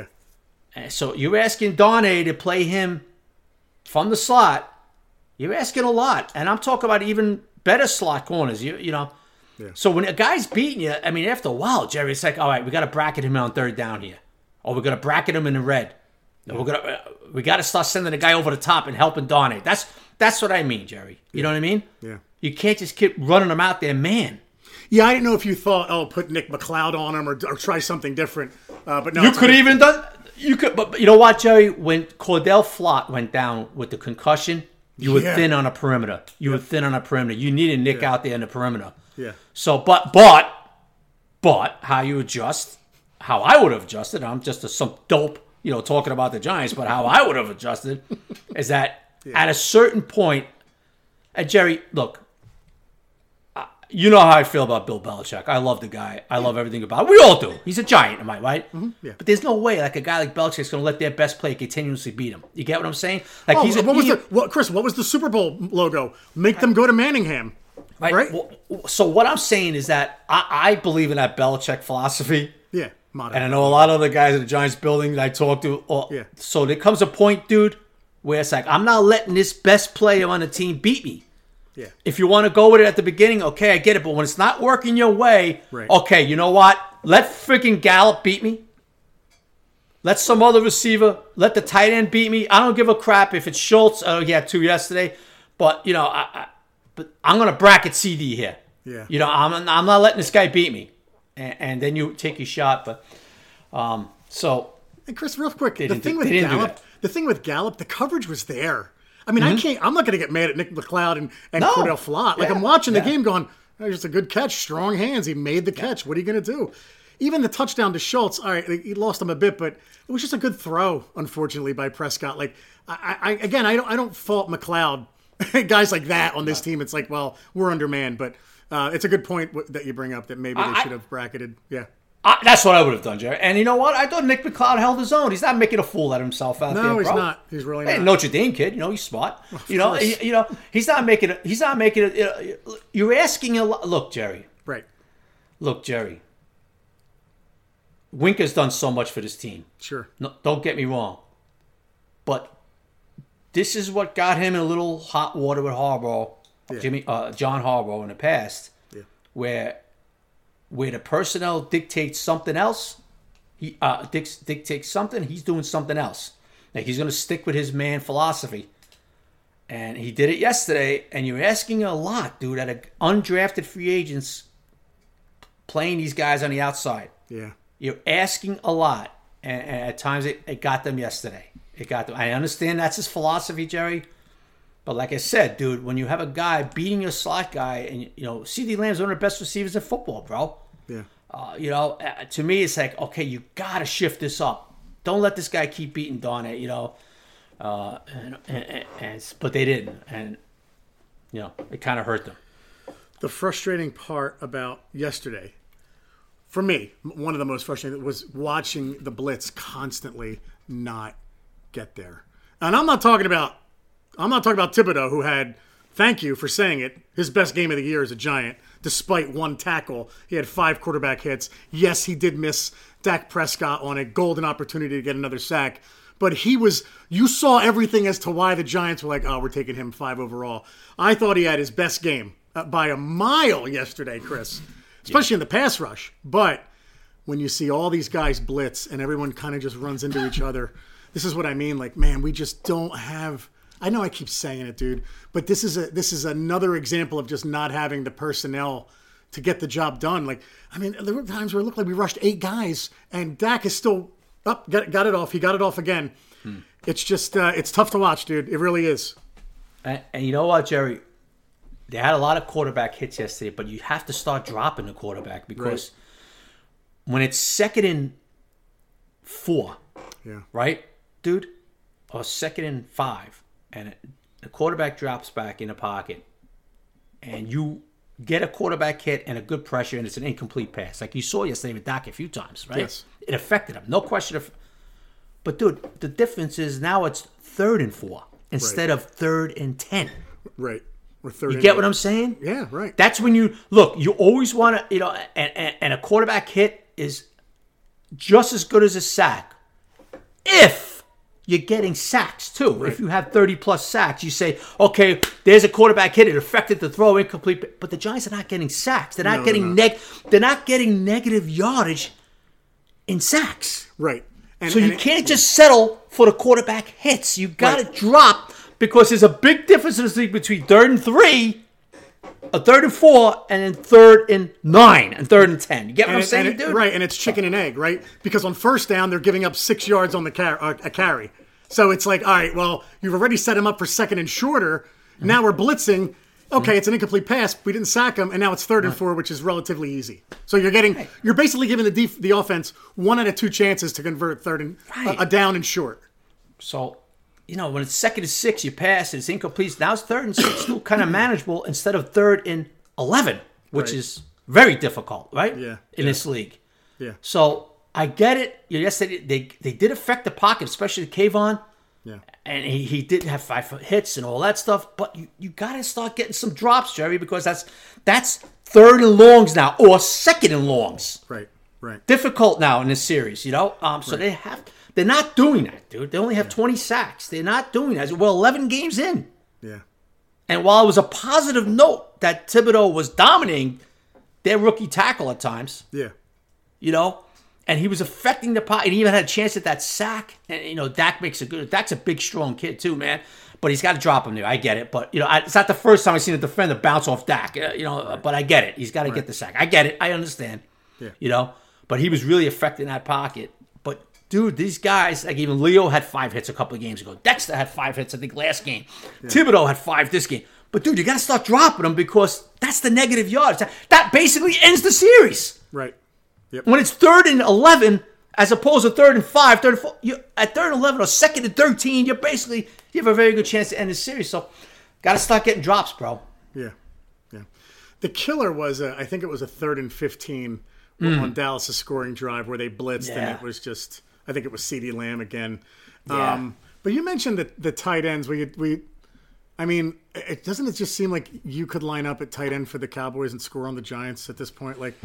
So you're asking Darnay to play him from the slot. You're asking a lot, and I'm talking about even better slot corners. You you know. Yeah. So when a guy's beating you, I mean, after a while, Jerry, it's like, all right, we got to bracket him on third down here, or we're gonna bracket him in the red. Yeah. We're gonna uh, we got to start sending the guy over the top and helping Darnay. That's that's what I mean, Jerry. You yeah. know what I mean? Yeah. You can't just keep running him out there, man. Yeah, I didn't know if you thought, oh, put Nick McLeod on him or, or try something different. Uh, but no, you could even done. You could, but you know what, Jerry? When Cordell Flott went down with the concussion, you were yeah. thin on a perimeter. You yeah. were thin on a perimeter. You needed Nick yeah. out there in the perimeter. Yeah. So, but, but, but, how you adjust? How I would have adjusted? I'm just a, some dope, you know, talking about the Giants. But how I would have adjusted is that yeah. at a certain point, and Jerry, look. You know how I feel about Bill Belichick. I love the guy. I love everything about him. We all do. He's a giant, am I right? Mm-hmm. Yeah. But there's no way like a guy like Belichick's going to let their best player continuously beat him. You get what I'm saying? Like oh, he's a, what was he, the what, Chris? What was the Super Bowl logo? Make them go to Manningham, right? right? Well, so what I'm saying is that I, I believe in that Belichick philosophy. Yeah, modern. And I know a lot of the guys at the Giants building that I talk to. Or, yeah. So there comes a point, dude, where it's like I'm not letting this best player on the team beat me. Yeah. If you want to go with it at the beginning, okay, I get it. But when it's not working your way, right. okay, you know what? Let freaking Gallup beat me. Let some other receiver, let the tight end beat me. I don't give a crap if it's Schultz. Oh, he had two yesterday. But, you know, I, I, but I'm going to bracket C D here. Yeah. You know, I'm, I'm not letting this guy beat me. And, and then you take your shot. But, um, so. And Chris, real quick, the thing with Gallup, the thing with Gallup, the coverage was there. I mean, mm-hmm. I can't. I'm not going to get mad at Nick McLeod and, and no. Cordell Flott. Like, yeah. I'm watching yeah. the game going, oh, just a good catch, strong hands. He made the catch. What are you going to do? Even the touchdown to Schultz, all right, he lost him a bit, but it was just a good throw, unfortunately, by Prescott. Like, I, I again, I don't, I don't fault McLeod. Guys like that on this team, it's like, well, we're undermanned. But uh, it's a good point that you bring up that maybe they I, should have bracketed. Yeah. I, that's what I would have done, Jerry. And you know what? I thought Nick McLeod held his own. He's not making a fool out of himself out no, there, bro. No, he's not. He's really hey, not. Notre Dame kid, you know, he's smart. Of you know, course. he, you know, he's not making it. He's not making it. You know, you're asking a lot. Look, Jerry. Right. Look, Jerry. Wink has done so much for this team. Sure. No, don't get me wrong. But this is what got him in a little hot water with Harbaugh, yeah. Jimmy, uh, John Harbaugh in the past, yeah. where. Where the personnel dictates something else, he uh, dic- dictates something, he's doing something else. Like he's going to stick with his man philosophy. And he did it yesterday, and you're asking a lot, dude, at a undrafted free agents playing these guys on the outside. Yeah. You're asking a lot, and, and at times it, it got them yesterday. It got them. I understand that's his philosophy, Jerry. But like I said, dude, when you have a guy beating your slot guy, and you know, CeeDee Lamb's one of the best receivers in football, bro. Yeah. Uh, you know, uh, to me, it's like, okay, you got to shift this up. Don't let this guy keep beating Darnay, you know. Uh, and, and, and But they didn't. And, you know, it kind of hurt them. The frustrating part about yesterday, for me, one of the most frustrating was watching the blitz constantly not get there. And I'm not talking about, I'm not talking about Thibodeau, who had, thank you for saying it, his best game of the year as a Giant, despite one tackle. He had five quarterback hits. Yes, he did miss Dak Prescott on a golden opportunity to get another sack. But he was, you saw everything as to why the Giants were like, oh, we're taking him five overall. I thought he had his best game uh, by a mile yesterday, Chris, especially yeah. in the pass rush. But when you see all these guys blitz and everyone kind of just runs into each other, this is what I mean. Like, man, we just don't have, I know I keep saying it, dude, but this is a this is another example of just not having the personnel to get the job done. Like, I mean, there were times where it looked like we rushed eight guys and Dak is still up, got, got it off. He got it off again. Hmm. It's just, uh, it's tough to watch, dude. It really is. And, and you know what, Jerry? They had a lot of quarterback hits yesterday, but you have to start dropping the quarterback because right. when it's second and four, yeah, right, dude, or second and five, and the quarterback drops back in the pocket, and you get a quarterback hit and a good pressure, and it's an incomplete pass. Like you saw yesterday with Dak a few times, right? Yes. It affected him, no question. Of, but, dude, the difference is now it's third and four instead right. of third and ten. Right. Or third you and get eight. what I'm saying? Yeah, right. That's when you, look, you always want to, you know, and, and, and a quarterback hit is just as good as a sack if you're getting sacks too. Right. If you have thirty plus sacks, you say, okay, there's a quarterback hit. It affected the throw, incomplete. But the Giants are not getting sacks. They're not no, getting they're not. neg. They're not getting negative yardage in sacks. Right. And, so and you it, can't just settle for the quarterback hits. You got to right. drop because there's a big difference in this league between third and three, a third and four, and then third and nine, and third and ten. You get what and I'm it, saying, it, dude? Right, and it's chicken and egg, right? Because on first down, they're giving up six yards on the car- uh, a carry. So it's like, all right, well, you've already set him up for second and shorter. Mm-hmm. Now we're blitzing. Okay, mm-hmm. it's an incomplete pass. We didn't sack him, and now it's third and four, which is relatively easy. So you're getting, right. you're basically giving the def- the offense one out of two chances to convert third and right. uh, a down and short. So, you know, when it's second and six, you pass, it's incomplete. Now it's third and six, still kind of manageable instead of third and eleven, which right. is very difficult, right? Yeah. In yeah. this league. Yeah. So I get it. Yes, they they they did affect the pocket, especially Kayvon. Yeah. And he, he did have five foot hits and all that stuff, but you, you got to start getting some drops, Jerry, because that's that's third and longs now, or second and longs. Right, right. Difficult now in this series, you know. Um, so right. they have they're not doing that, dude. They only have yeah. twenty sacks. They're not doing that. Well, eleven games in. Yeah. And while it was a positive note that Thibodeau was dominating their rookie tackle at times, yeah, you know. And he was affecting the pot, and he even had a chance at that sack. And, you know, Dak makes a good, Dak's a big, strong kid, too, man. But he's got to drop him there. I get it. But, you know, I, it's not the first time I've seen a defender bounce off Dak, uh, you know, right. but I get it. He's got to right. get the sack. I get it. I understand. Yeah. You know, but he was really affecting that pocket. But, dude, these guys, like even Leo had five hits a couple of games ago. Dexter had five hits, I think, last game. Yeah. Thibodeau had five this game. But, dude, you got to start dropping them because that's the negative yards. That basically ends the series. Right. Yep. When it's third and eleven, as opposed to third and five, third and four, you at third and eleven or second and thirteen, you're basically you have a very good chance to end the series. So, got to start getting drops, bro. Yeah, yeah. The killer was, a, I think it was a third and fifteen mm. on Dallas' scoring drive where they blitzed, yeah. and it was just, I think it was CeeDee Lamb again. Yeah. Um, but you mentioned the the tight ends. We we, I mean, it doesn't it just seem like you could line up at tight end for the Cowboys and score on the Giants at this point, like.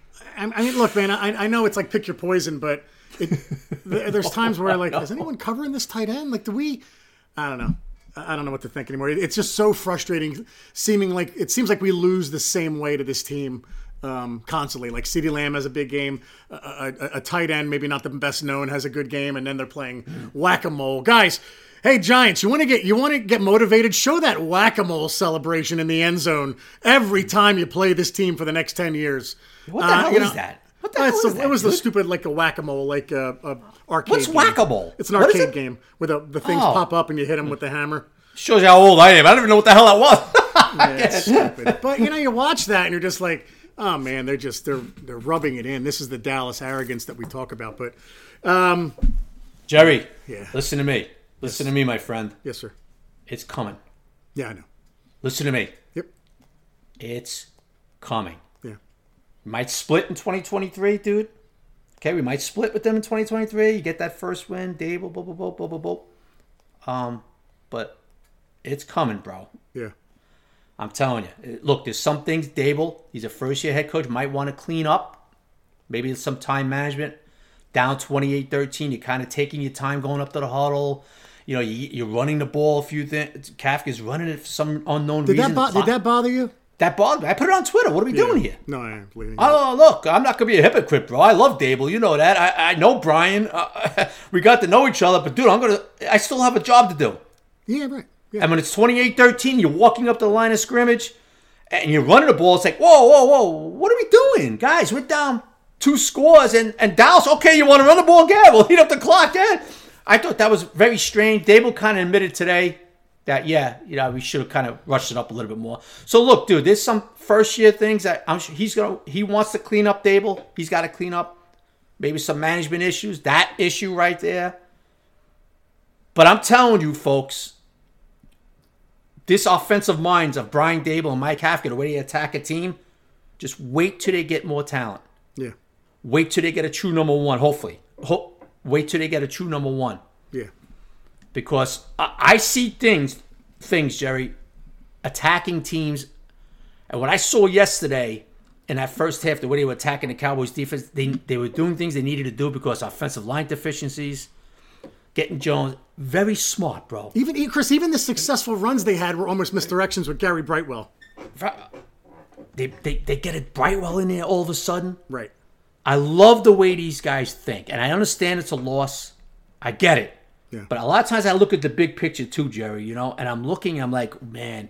I mean, look, man, I, I know it's like pick your poison, but it, there's times where, like, is anyone covering this tight end? Like, do we? I don't know. I don't know what to think anymore. It's just so frustrating, seeming like it seems like we lose the same way to this team um, constantly. Like, CeeDee Lamb has a big game, a, a, a tight end, maybe not the best known, has a good game, and then they're playing whack-a-mole. Guys, hey, Giants, you want to get you want to get motivated? Show that whack-a-mole celebration in the end zone every time you play this team for the next ten years. What the uh, hell you is know, that? What the uh, hell is a, that? It was dude? the stupid, like a whack-a-mole, like a, a arcade. What's game. whack-a-mole? It's an What is arcade it? game where the, the things Oh. pop up and you hit them with the hammer. Shows you how old I am. I don't even know what the hell that was. Yeah, it's stupid. But you know, you watch that and you're just like, Oh man, they're just they're they're rubbing it in. This is the Dallas arrogance that we talk about. But um, Jerry, yeah. listen to me. Listen yes. to me, my friend. Yes, sir. It's coming. Yeah, I know. Listen to me. Yep. It's coming. Yeah. Might split in twenty twenty-three, dude. Okay, we might split with them in twenty twenty-three. You get that first win, Dable, blah, blah, blah, blah, blah, blah. Um, but it's coming, bro. Yeah. I'm telling you. Look, there's some things Dable, he's a first-year head coach, might want to clean up. Maybe it's some time management. Down twenty-eight thirteen, you're kind of taking your time going up to the huddle. You know, you, you're running the ball a few things. Kafka's running it for some unknown did reason. That bo- did that bother you? That bothered me. I put it on Twitter. What are we yeah. doing here? No, I am bleeding. Oh, look, I'm not going to be a hypocrite, bro. I love Dable. You know that. I, I know Brian. Uh, we got to know each other. But, dude, I'm going to. I still have a job to do. Yeah, right. Yeah. And when it's twenty-eight thirteen, you're walking up the line of scrimmage, and you're running the ball. It's like, whoa, whoa, whoa. What are we doing? Guys, we're down two scores. And, and Dallas, okay, you want to run the ball again? We'll heat up the clock, yeah. I thought that was very strange. Dable kind of admitted today that, yeah, you know, we should have kind of rushed it up a little bit more. So, look, dude, there's some first-year things that I'm sure he's going to – he wants to clean up Dable. He's got to clean up maybe some management issues, that issue right there. But I'm telling you, folks, this offensive minds of Brian Dable and Mike Kafka, the way they attack a team, just wait till they get more talent. Yeah. Wait till they get a true number one, hopefully. Ho- wait till they get a true number one. Yeah. Because I, I see things, things, Jerry, attacking teams. And what I saw yesterday in that first half, the way they were attacking the Cowboys defense, they they were doing things they needed to do because offensive line deficiencies, getting Jones, very smart, bro. Even Chris, even the successful runs they had were almost misdirections with Gary Brightwell. They they they get it Brightwell in there all of a sudden. Right. I love the way these guys think, and I understand it's a loss. I get it. Yeah. But a lot of times I look at the big picture too, Jerry, you know, and I'm looking, I'm like, man,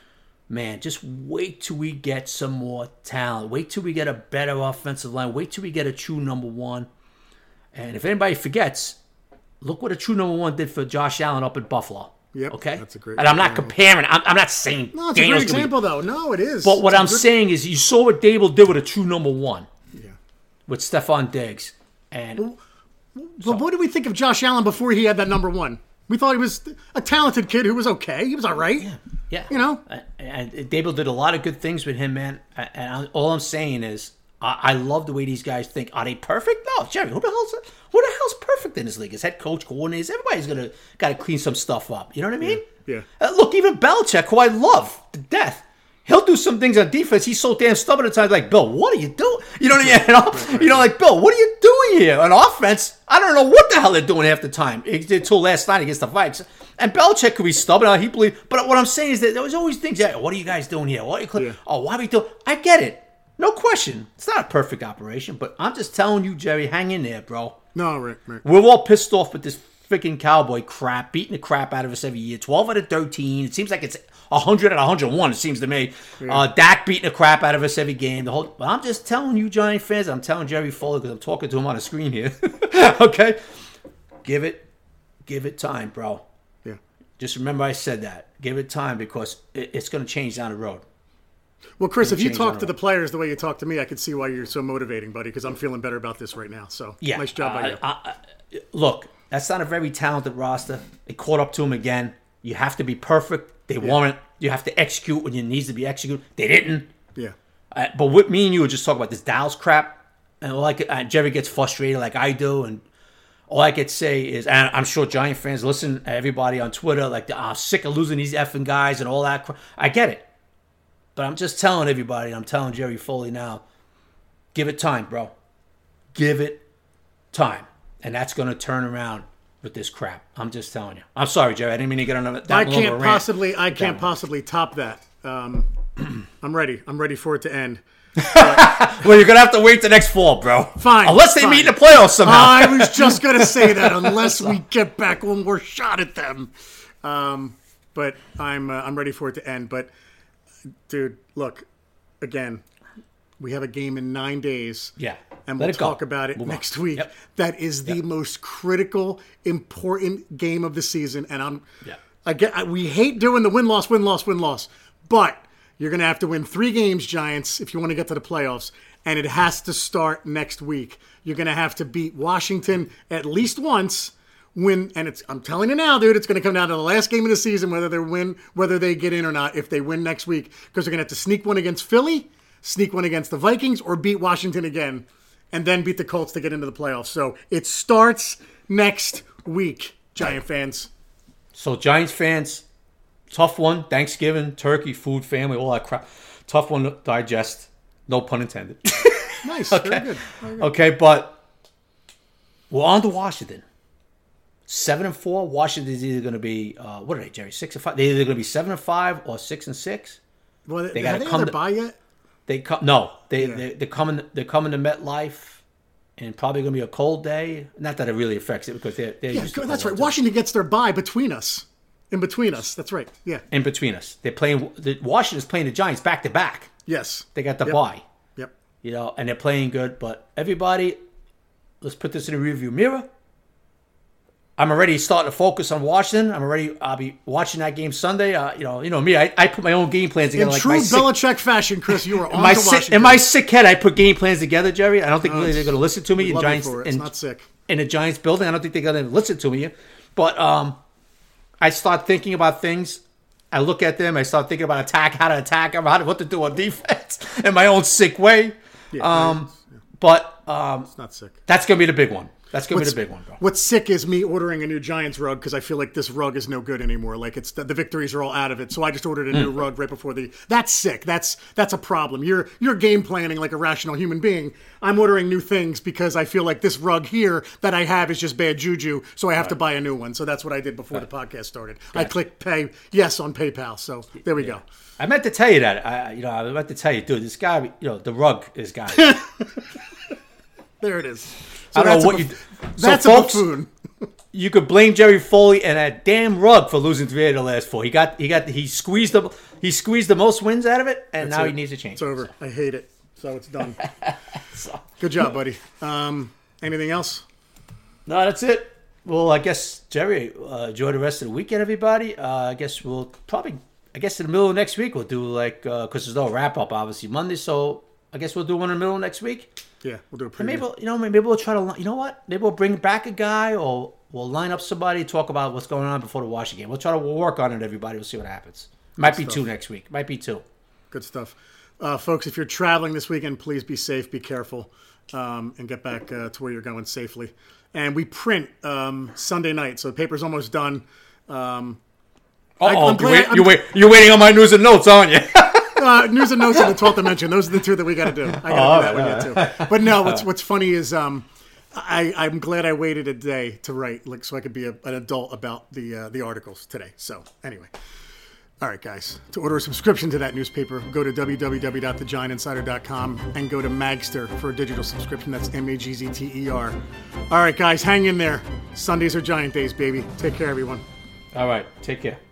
man, just wait till we get some more talent. Wait till we get a better offensive line. Wait till we get a true number one. And if anybody forgets, look what a true number one did for Josh Allen up at Buffalo. Yep, okay? That's a great And I'm not comparing. I'm, I'm not saying No, it's Daniel's a great example, be, though. No, it is. But what it's I'm good... saying is you saw what Dable did with a true number one. Yeah. With Stephon Diggs. And well, But so, what did we think of Josh Allen before he had that number one? We thought he was a talented kid who was okay. He was all right. Yeah, yeah. You know? And Dable did a lot of good things with him, man. And all I'm saying is, I love the way these guys think. Are they perfect? No, Jerry. Who the hell's who the hell's perfect in this league? Is head coach, coordinators? Everybody's gonna got to clean some stuff up. You know what I mean? Yeah. yeah. Uh, look, even Belichick, who I love to death, he'll do some things on defense. He's so damn stubborn at times. Like, Bill, what are you doing? You know what I mean? You know, right, right. you know, like Bill, what are you doing here on offense? I don't know what the hell they're doing half the time until last night against the Vikes. And Belichick could be stubborn. He believe, but what I'm saying is that there was always things. Yeah, what are you guys doing here? What are you? Yeah. Oh, why are we doing? I get it. No question. It's not a perfect operation, but I'm just telling you, Jerry, hang in there, bro. No, Rick, Rick. We're all pissed off with this freaking Cowboy crap, beating the crap out of us every year. twelve out of thirteen. It seems like it's one hundred out of one hundred one, it seems to me. Yeah. Uh, Dak beating the crap out of us every game. The whole. But I'm just telling you, Giant fans, I'm telling Jerry Foley because I'm talking to him on the screen here. Okay? Give it, give it time, bro. Yeah. Just remember I said that. Give it time because it, it's going to change down the road. Well, Chris, if you talk to the players the way you talk to me, I could see why you're so motivating, buddy, because I'm feeling better about this right now. So, yeah. nice job uh, by you. I, I, look, that's not a very talented roster. It caught up to him again. You have to be perfect. They yeah. weren't. You have to execute when it needs to be executed. They didn't. Yeah. Uh, but what me and you were just talking about this Dallas crap, and like uh, Jerry gets frustrated like I do, and all I could say is, and I'm sure Giant fans listen, everybody on Twitter, like, I'm sick of losing these effing guys and all that crap. I get it. But I'm just telling everybody, I'm telling Jerry Foley now, give it time, bro. Give it time. And that's going to turn around with this crap. I'm just telling you. I'm sorry, Jerry. I didn't mean to get on that I long can't of a possibly, rant. I can't possibly top that. Um, I'm ready. I'm ready for it to end. Well, you're going to have to wait the next fall, bro. Fine. Unless they fine. meet in the playoffs somehow. I was just going to say that, unless we get back one more shot at them. Um, but I'm uh, I'm ready for it to end. But, dude, look, again, we have a game in nine days. Yeah. And Let we'll it go. talk about it Move next on. week. Yep. That is the Yep. most critical, important game of the season. And I'm, Yeah. I get, I, we hate doing the win-loss, win-loss, win-loss. But You're going to have to win three games, Giants, if you want to get to the playoffs. And it has to start next week. You're going to have to beat Washington at least once. Win, and it's I'm telling you now, dude, it's going to come down to the last game of the season, whether they win, whether they get in or not, if they win next week. Because they're going to have to sneak one against Philly, sneak one against the Vikings, or beat Washington again, and then beat the Colts to get into the playoffs. So it starts next week, Giant fans. So Giants fans, tough one. Thanksgiving, turkey, food, family, all that crap. Tough one to digest. No pun intended. Nice. Okay. Very good. Very good. Okay, but we're on to Washington. Seven and four. Washington's either going to be uh, what are they, Jerry? Six and five. They're either going to be seven and five or six and six. Well, they they got have to they come either to bye yet? They come. No, they Yeah. they they're coming. They're coming to MetLife, and probably going to be a cold day. Not that it really affects it because they're they're Yeah, used to that's cold right. weather. Washington gets their bye between us. In between us. That's right. Yeah. In between us, they're playing. The Washington's playing the Giants back to back. Yes. They got the Yep. bye. Yep. You know, and they're playing good. But everybody, let's put this in the rearview mirror. I'm already starting to focus on Washington. I'm already. I'll be watching that game Sunday. Uh, you know, you know me. I, I put my own game plans together. In like true my sick, Belichick fashion, Chris, you are on my to sick, Washington. in my sick head, I put game plans together, Jerry. I don't think No, really they're going to listen to me we in love you Giants for it. It's in, not sick. in the Giants building. I don't think they're going to listen to me. But um, I start thinking about things. I look at them. I start thinking about attack, how to attack them, how to, what to do on defense in my own sick way. Yeah, Um, but um, it's not sick. that's going to be the big one. That's going to be What's, the big one, bro. what's sick is me ordering a new Giants rug because I feel like this rug is no good anymore. Like it's the, the victories are all out of it. So I just ordered a new rug right before the. That's sick. That's that's a problem. You're you're game planning like a rational human being. I'm ordering new things because I feel like this rug here that I have is just bad juju. So I have to buy a new one. So that's what I did before the podcast started. I clicked pay yes on PayPal. So there we go. I meant to tell you that. I, you know, I meant to tell you, dude. This guy, you know, the rug is guy. There it is. So I don't that's know what a, you. buf- So That's folks, a buffoon. you could blame Jerry Foley and that damn rug for losing three of the last four. He got, he got, he squeezed the, he squeezed the most wins out of it, and That's now it. he needs to change. It's over. I hate it. So it's done. So- Good job, buddy. Um, anything else? No, that's it. Well, I guess Jerry, uh, enjoy the rest of the weekend, everybody. Uh, I guess we'll probably, I guess in the middle of next week we'll do like, because uh, there's no wrap up obviously Monday, so I guess we'll do one in the middle of next week. Yeah, we'll do a preview. And maybe we'll, you know, maybe we'll try to, you know what? Maybe we'll bring back a guy, or we'll line up somebody, talk about what's going on before the Washington game. We'll try to we'll work on it, everybody. We'll see what happens. Might be stuff. two next week. Might be two. Good stuff. Uh, folks, if you're traveling this weekend, please be safe, be careful, um, and get back uh, to where you're going safely. And we print um, Sunday night, so the paper's almost done. Um, Uh I'm oh, you're, glad- wait, I'm- you're, wait, you're waiting on my news and notes, aren't you? uh, news and notes and the twelfth dimension. Those are the two that we got to do. I got to do that one yet, too. But no, what's what's funny is um, I, I'm glad I waited a day to write, like, so I could be a, an adult about the uh, the articles today. So anyway. All right, guys. To order a subscription to that newspaper, go to w w w dot the giant insider dot com and go to Magster for a digital subscription. That's M A G Z T E R. All right, guys, hang in there. Sundays are Giant Days, baby. Take care, everyone. All right. Take care.